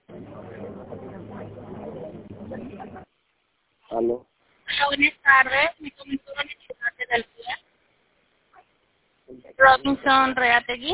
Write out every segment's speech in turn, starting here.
Aló. Hola, buenas tardes. Me comentó la necesidad del día. Robinson Reategui.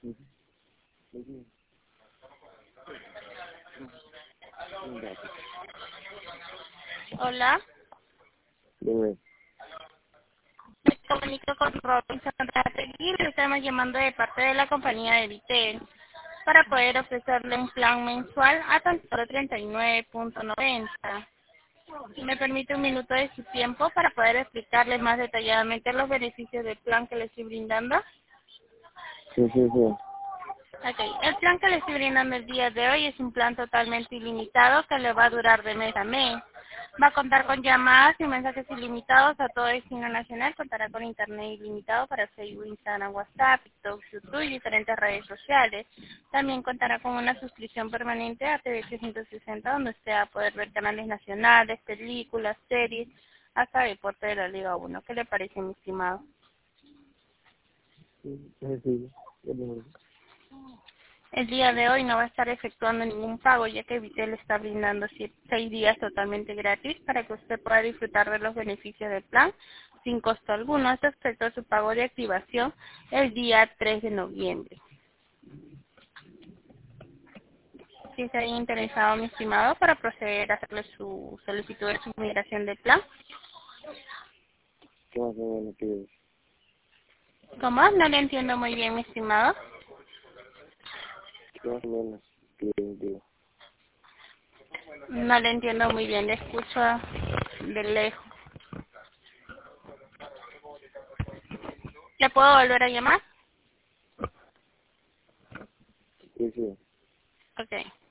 Hola. Dime. Me comunico con Robinson Reategui. Le estamos llamando de parte de la compañía de Vitel para poder ofrecerle un plan mensual a tan solo 39.90. Me permite un minuto de su tiempo para poder explicarle más detalladamente los beneficios del plan que le estoy brindando. Sí. Ok, el plan que le estoy brindando el día de hoy es un plan totalmente ilimitado que le va a durar de mes a mes. Va a contar con llamadas y mensajes ilimitados a todo destino nacional. Contará con internet ilimitado para Facebook, Instagram, WhatsApp, TikTok, YouTube y diferentes redes sociales. También contará con una suscripción permanente a TV 360 donde usted va a poder ver canales nacionales, películas, series, hasta deporte de la Liga 1. ¿Qué le parece, mi estimado? Sí. El día de hoy no va a estar efectuando ningún pago, ya que Vitel está brindando 6 días totalmente gratis para que usted pueda disfrutar de los beneficios del plan sin costo alguno. Esto respecto a su pago de activación el día 3 de noviembre. Si está interesado, mi estimado, para proceder a hacerle su solicitud de su migración del plan. ¿Qué más o menos pides? ¿Cómo? No le entiendo muy bien, mi estimado. ¿Qué más o menos pides, digo? No le entiendo muy bien, le escucho de lejos. ¿Le puedo volver a llamar? Sí. Ok.